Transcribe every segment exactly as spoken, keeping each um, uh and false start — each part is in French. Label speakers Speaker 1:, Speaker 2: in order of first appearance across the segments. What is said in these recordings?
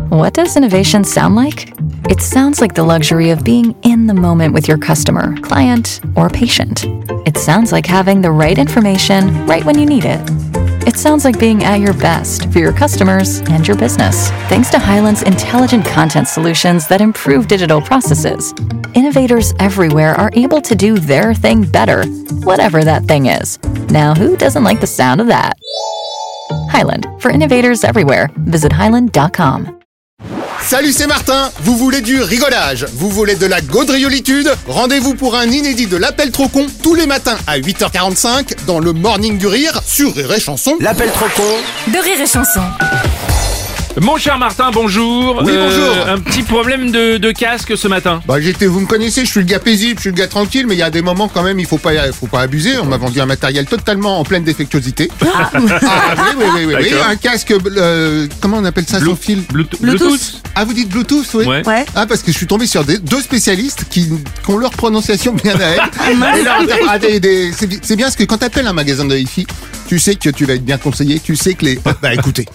Speaker 1: What does innovation sound like? It sounds like the luxury of being in the moment with your customer, client, or patient. It sounds like having the right information right when you need it. It sounds like being at your best for your customers and your business. Thanks to Hyland's intelligent content solutions that improve digital processes, innovators everywhere are able to do their thing better, whatever that thing is. Now, who doesn't like the sound of that? Hyland, for innovators everywhere. Visit hyland dot com.
Speaker 2: Salut, c'est Martin. Vous voulez du rigolage? Vous voulez de la gaudriolitude? Rendez-vous pour un inédit de l'Appel Trop Con tous les matins à huit heures quarante-cinq dans le Morning du Rire sur Rire et Chanson.
Speaker 3: L'Appel Trop Con
Speaker 4: de Rire et Chanson.
Speaker 5: Mon cher Martin, bonjour.
Speaker 2: Oui, bonjour.
Speaker 5: Euh, un petit problème de, de casque ce matin.
Speaker 2: Bah j'étais, vous me connaissez, je suis le gars paisible, je suis le gars tranquille, mais il y a des moments quand même, il faut pas, faut pas abuser. On m'a vendu un matériel totalement en pleine défectuosité. Ah, ah oui, oui, oui, oui, oui. Un casque, euh, comment on appelle ça,
Speaker 5: Blue,
Speaker 2: sans fil?
Speaker 5: Bluetooth.
Speaker 4: Bluetooth.
Speaker 2: Ah, vous dites Bluetooth, oui.
Speaker 5: Ouais.
Speaker 4: Ouais.
Speaker 2: Ah, parce que je suis tombé sur des, deux spécialistes qui, qui ont leur prononciation bien à elle. Et leur, ah, des, des, c'est, c'est bien parce que quand t'appelles un magasin de hi-fi, tu sais que tu vas être bien conseillé, tu sais que les... Bah écoutez.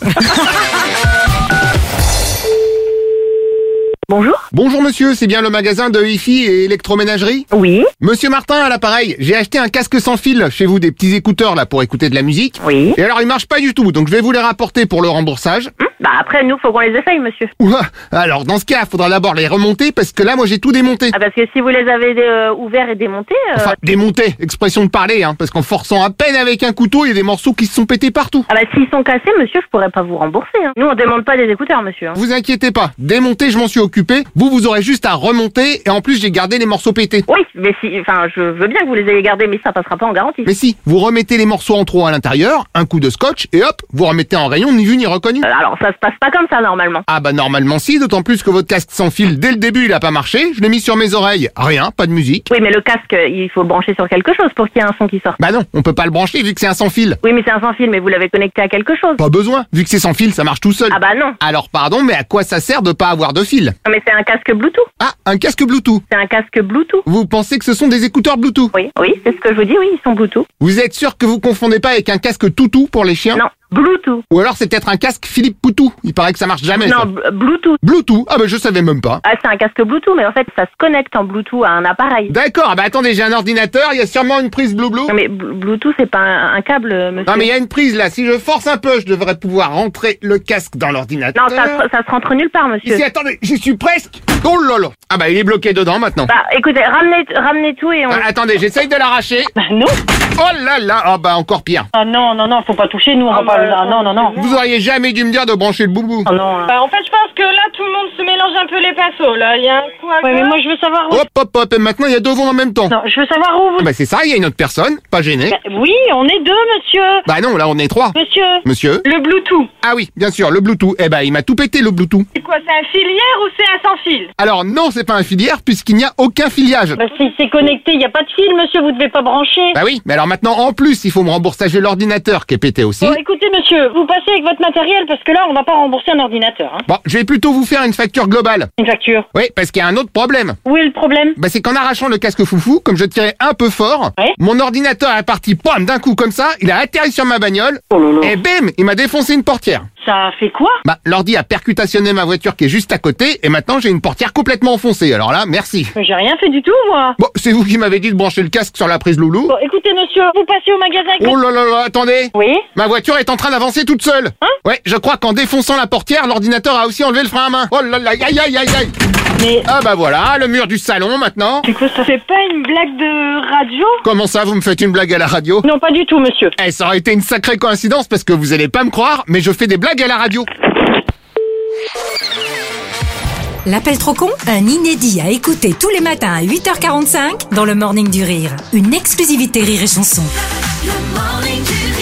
Speaker 6: Bonjour.
Speaker 2: Bonjour monsieur, c'est bien le magasin de hi-fi et électroménagerie?
Speaker 6: Oui.
Speaker 2: Monsieur Martin à l'appareil, j'ai acheté un casque sans fil chez vous, des petits écouteurs là pour écouter de la musique.
Speaker 6: Oui.
Speaker 2: Et alors ils marchent pas du tout, donc je vais vous les rapporter pour le remboursage.
Speaker 6: Hum, bah après, nous, faut qu'on les essaye, monsieur.
Speaker 2: Ouah, alors dans ce cas, faudra d'abord les remonter parce que là moi j'ai tout démonté.
Speaker 6: Ah, parce que si vous les avez euh, ouverts et démontés... Euh...
Speaker 2: Enfin, démonté, expression de parler, hein, parce qu'en forçant à peine avec un couteau, il y a des morceaux qui se sont pétés partout.
Speaker 6: Ah bah s'ils sont cassés, monsieur, je pourrais pas vous rembourser. Hein. Nous, on démonte pas des écouteurs, monsieur. Hein.
Speaker 2: Vous inquiétez pas, démonter je m'en suis occupé, vous vous aurez juste à remonter et en plus j'ai gardé les morceaux pétés.
Speaker 6: Oui, mais si... Enfin, je veux bien que vous les ayez gardés, mais ça passera pas en garantie.
Speaker 2: Mais si, vous remettez les morceaux en trop à l'intérieur, un coup de scotch et hop, vous remettez en rayon ni vu ni reconnu.
Speaker 6: Euh, alors, ça se passe pas comme ça, normalement.
Speaker 2: Ah bah normalement si, d'autant plus que votre casque sans fil, dès le début il a pas marché, je l'ai mis sur mes oreilles, rien, pas de musique.
Speaker 6: Oui, mais le casque, il faut le brancher sur quelque chose pour qu'il y ait un son qui sorte.
Speaker 2: Bah non, on peut pas le brancher vu que c'est un sans fil.
Speaker 6: Oui, mais c'est un sans fil, mais vous l'avez connecté à quelque chose.
Speaker 2: Pas besoin, vu que c'est sans fil, ça marche tout seul.
Speaker 6: Ah bah non.
Speaker 2: Alors pardon, mais à quoi ça sert de pas avoir de fil?
Speaker 6: Non, mais c'est un casque Bluetooth.
Speaker 2: Ah, un casque Bluetooth.
Speaker 6: C'est un casque Bluetooth.
Speaker 2: Vous pensez que ce sont des écouteurs Bluetooth?
Speaker 6: Oui, oui, c'est ce que je vous dis, oui, ils sont Bluetooth.
Speaker 2: Vous êtes sûr que vous confondez pas avec un casque Toutou pour les chiens?
Speaker 6: Non, Bluetooth.
Speaker 2: Ou alors c'est peut-être un casque Philippe Poutou, il paraît que ça marche jamais
Speaker 6: Non,
Speaker 2: ça.
Speaker 6: b- Bluetooth.
Speaker 2: Bluetooth, ah bah je savais même pas.
Speaker 6: Ah, c'est un casque Bluetooth, mais en fait, ça se connecte en Bluetooth à un appareil.
Speaker 2: D'accord, ah bah attendez, j'ai un ordinateur, il y a sûrement une prise Blue Blue.
Speaker 6: Non, mais Bl- Bluetooth, c'est pas un, un câble, euh, monsieur.
Speaker 2: Non mais il y a une prise là, si je force un peu, je devrais pouvoir rentrer le casque dans l'ordinateur.
Speaker 6: Non, ça, se- ça se rentre nulle part, monsieur.
Speaker 2: Ici, attendez, j'y suis presque. Oh là là. Ah bah il est bloqué dedans maintenant.
Speaker 6: Bah, écoutez, ramenez, ramenez tout et on...
Speaker 2: Ah, attendez, j'essaye de l'arracher.
Speaker 7: Bah non.
Speaker 2: Oh là là, ah bah encore pire.
Speaker 7: Ah non, non, non, faut pas toucher, nous on va pas... Ah, non, non, non.
Speaker 2: Vous auriez jamais dû me dire de brancher le boubou.
Speaker 7: Ah non.
Speaker 8: Bah, en fait, je pense que là, tout le monde se mélange un peu les pinceaux. Là, il y a un coup à
Speaker 7: Ouais, mais
Speaker 8: gauche.
Speaker 7: moi je veux savoir où...
Speaker 2: Hop hop hop, et maintenant il y a deux voix en même temps.
Speaker 7: Non, je veux savoir où vous...
Speaker 2: Ah bah c'est ça, il y a une autre personne, pas gêné.
Speaker 7: Bah, oui, on est deux, monsieur.
Speaker 2: Bah non, là on est trois.
Speaker 7: Monsieur.
Speaker 2: Monsieur?
Speaker 8: Le Bluetooth.
Speaker 2: Ah oui, bien sûr, le Bluetooth. Eh bah il m'a tout pété le Bluetooth.
Speaker 8: C'est quoi, c'est un filière ou c'est un sans fil?
Speaker 2: Alors non, c'est pas un filière puisqu'il n'y a aucun filiage.
Speaker 7: Bah si c'est connecté, y a pas de fil, monsieur, vous devez pas brancher.
Speaker 2: Bah oui, mais alors maintenant en plus il faut me rembourser l'ordinateur qui est pété aussi.
Speaker 7: Bon, écoutez, monsieur, vous passez avec votre matériel parce que là, on va pas rembourser un ordinateur. Hein.
Speaker 2: Bon, je vais plutôt vous faire une facture globale.
Speaker 7: Une facture.
Speaker 2: Oui, parce qu'il y a un autre problème.
Speaker 7: Où est le problème?
Speaker 2: Bah c'est qu'en arrachant le casque foufou, comme je tirais un peu fort,
Speaker 7: Ouais.
Speaker 2: mon ordinateur est parti pam d'un coup comme ça, il a atterri sur ma bagnole,
Speaker 7: Oh là là.
Speaker 2: et bim, il m'a défoncé une portière.
Speaker 7: Ça fait quoi?
Speaker 2: Bah l'ordi a percutationné ma voiture qui est juste à côté, et maintenant j'ai une portière complètement enfoncée, alors là, merci.
Speaker 7: Mais j'ai rien fait du tout, moi.
Speaker 2: Bon, c'est vous qui m'avez dit de brancher le casque sur la prise loulou.
Speaker 7: Bon, écoutez, monsieur, vous passez au magasin avec
Speaker 2: Oh
Speaker 7: votre...
Speaker 2: là là là, attendez.
Speaker 7: Oui.
Speaker 2: Ma voiture est en train d'avancer toute seule.
Speaker 7: Hein?
Speaker 2: Ouais, je crois qu'en défonçant la portière, l'ordinateur a aussi enlevé le frein à main. Oh là là, aïe aïe aïe aïe.
Speaker 7: Mais...
Speaker 2: Ah bah voilà, le mur du salon maintenant.
Speaker 7: C'est quoi ça?
Speaker 8: C'est pas une blague de radio?
Speaker 2: Comment ça, vous me faites une blague à la radio?
Speaker 7: Non, pas du tout, monsieur.
Speaker 2: Eh, ça aurait été une sacrée coïncidence parce que vous allez pas me croire, mais je fais des blagues à la radio.
Speaker 4: L'appel trop con, un inédit à écouter tous les matins à huit heures quarante-cinq dans le Morning du Rire. Une exclusivité Rire et Chanson.
Speaker 9: Le Morning du Rire.